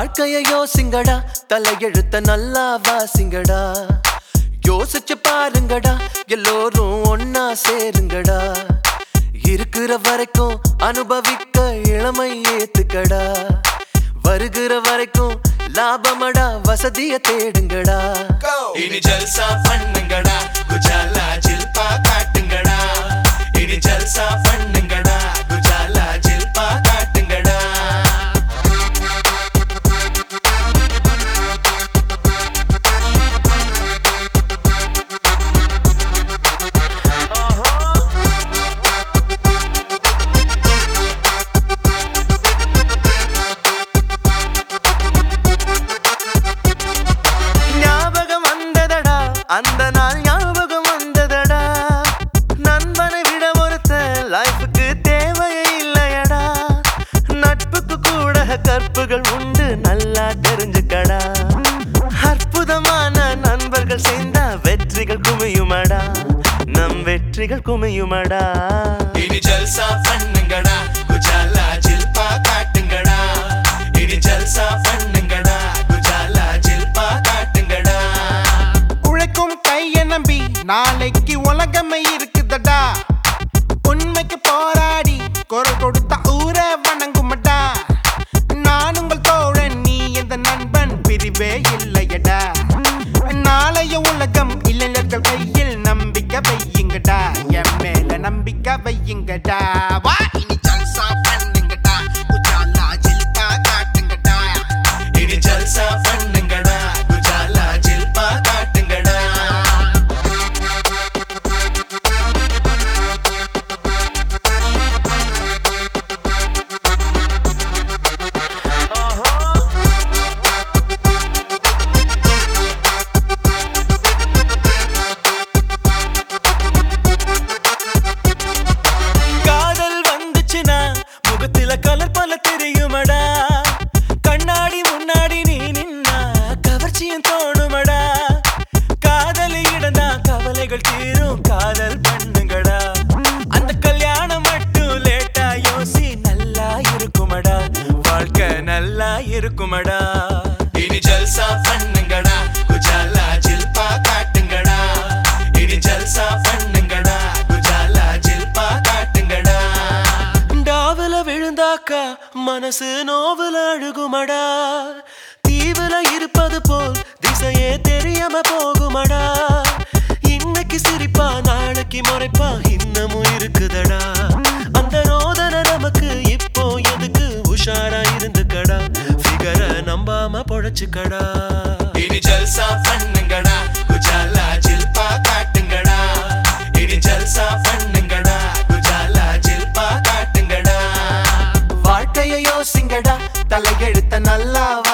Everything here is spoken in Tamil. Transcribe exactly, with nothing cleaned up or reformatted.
வாழ்க்கைய யோசிங்கடா, தலையெழுத்த நல்லா வாசிங்கடா. யோசிச்சு பாருங்கடா, எல்லோரும் ஒன்னா சேருங்கடா. இருக்கிற வரைக்கும் அனுபவிக்க இளமை ஏத்துக்கடா. வருகிற வரைக்கும் லாபமடா, வசதிய தேடுங்கடா. இனி ஜல்சா பண்ணுங்கடா, குஜாலா ஜில்பா காட்டுங்கடா. இனி ஜல்சா பண்ணுங்கடா, குஜாலா ஜில்பா காட்டுங்கடா. அந்த நாள் ஞாபகம் வந்ததடா. நண்பனை விட ஒருத்த லைஃபுக்கு தேவையே இல்லையடா. நட்புக்கு கூட கற்புகள் உண்டு, நல்லா தெரிஞ்சுக்கடா. அற்புதமான நண்பர்கள் சேர்ந்தா வெற்றிகள் குமியுமடா, நம் வெற்றிகள் குமியுமடா. இனி ஜல்சா பண்ணுங்கடா, குஜாலா ஜில்பா காட்டுங்கடா. இனி ஜல்சா பண்ணுங்கடா, குஜாலா ஜில்பா காட்டுங்கடா. கைய நம்பி நாளைக்கு உலகமே இருக்குதடா. உண்மைக்கு போராடி குரல் கொடுத்த ஊரை வணங்குமடா. நான் உங்கள் தோழன், நீ எந்த நண்பன், பிரிவே இல்லையடா. நாளைய உலகம் இளைஞர்கள் கையில், நம்பிக்கை வையுங்கடா. என் மேல நம்பிக்கை வையுங்கடா. வா இனி ஜல்சா பண்ணுங்கடா, குஜாலா ஜில்பா காட்டுங்கடா. இனி ஜல்சா பண்ணுங்கடா, குஜாலா ஜில்பா காட்டுங்கடா. கலர் போல தெரியுமடா. கண்ணாடி முன்னாடி நீ நின்னா கவர்ச்சியும் தோணுமடா. காதலி இடந்தா கவலைகள் தீரும், காதல் பண்ணுங்கடா. அந்த கல்யாணம் மட்டும் லேட்டா யோசி, நல்லா இருக்குமடா. வாழ்க்கை நல்லா இருக்குமடா. இனி ஜல்சா பண்ணுங்கடா, குஜாலா ஜில்பா காட்டுங்கடா. இனி ஜல்சா பண்ணுங்கடா, குஜாலா ஜில்பா காட்டுங்கடா. டாவுல விழுந்தாக்கா மனசு நோவுல அழுகுமடா. தீவுல இருப்பது போல் திசையே தெரியாம போகுமடா. இன்னைக்கு சிரிப்பா நாளைக்கு முறைப்பா இன்னமும் இருக்குதடா. அந்த ரோதனை நமக்கு இப்போ எதுக்கு, உஷாரா இருந்துக்கடா. ஃபிகர நம்பாம பொழைச்சுக்கடா. இனி ஜல்சா பண்ணுங்கடா, குஜாலா ஜில்பா காட்டுங்கடா. இனி ஜல்சா பண்ணுங்கடா, குஜாலா ஜில்பா காட்டுங்கடா. வாழ்க்கைய யோசிங்கடா, தலையெழுத்த நல்லா